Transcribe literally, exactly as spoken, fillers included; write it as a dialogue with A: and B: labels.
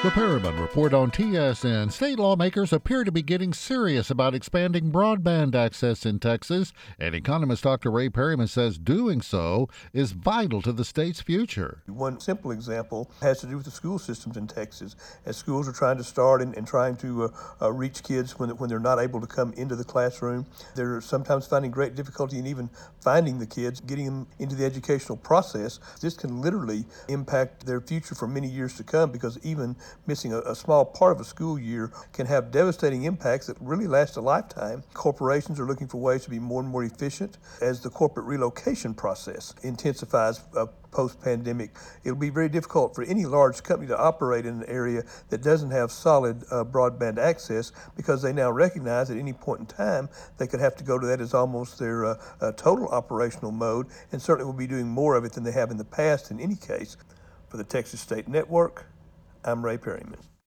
A: The Perriman Report on T S N. State lawmakers appear to be getting serious about expanding broadband access in Texas, and economist Doctor Ray Perriman says doing so is vital to the state's future.
B: One simple example has to do with the school systems in Texas. As schools are trying to start and, and trying to uh, uh, reach kids when, when they're not able to come into the classroom, they're sometimes finding great difficulty in even finding the kids, getting them into the educational process. This can literally impact their future for many years to come, because even missing a, a small part of a school year can have devastating impacts that really last a lifetime. Corporations are looking for ways to be more and more efficient. As the corporate relocation process intensifies uh, post-pandemic, it'll be very difficult for any large company to operate in an area that doesn't have solid uh, broadband access, because they now recognize at any point in time they could have to go to that as almost their uh, uh, total operational mode, and certainly will be doing more of it than they have in the past in any case. For the Texas State Network, I'm Ray Perriman.